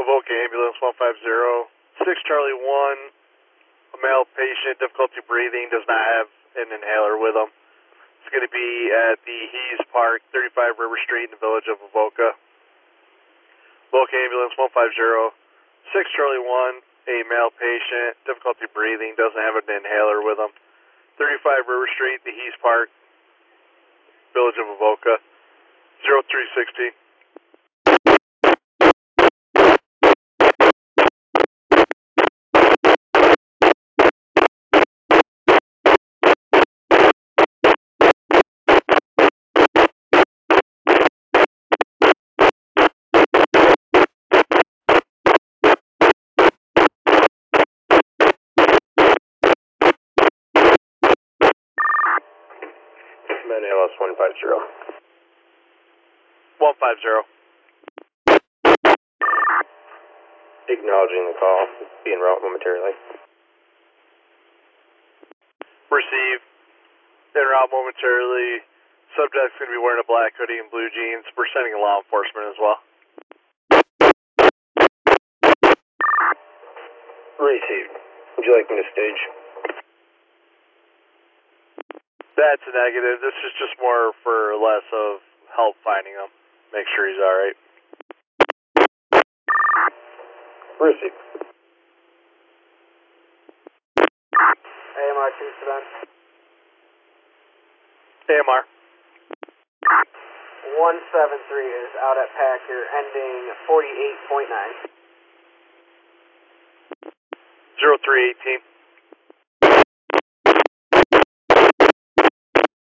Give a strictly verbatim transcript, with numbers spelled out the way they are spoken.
Avoca ambulance one five zero, six Charlie one, a male patient, difficulty breathing, does not have an inhaler with him. It's going to be at the Hees Park, thirty-five River Street in the village of Avoca. Avoca ambulance one five zero, six Charlie one, a male patient, difficulty breathing, doesn't have an inhaler with him. thirty-five River Street, the Hees Park, village of Avoca, zero three sixty. Med A L S one five zero. one five zero. Acknowledging the call. Be en route momentarily. Receive. En route momentarily. Subject's going to be wearing a black hoodie and blue jeans. We're sending law enforcement as well. Received. Would you like me to stage? That's a negative. This is just more for less of help finding him. Make sure he's alright. Received. A M R two seven. A M R. one seven three is out at Packer, ending forty-eight point nine. zero three eighteen.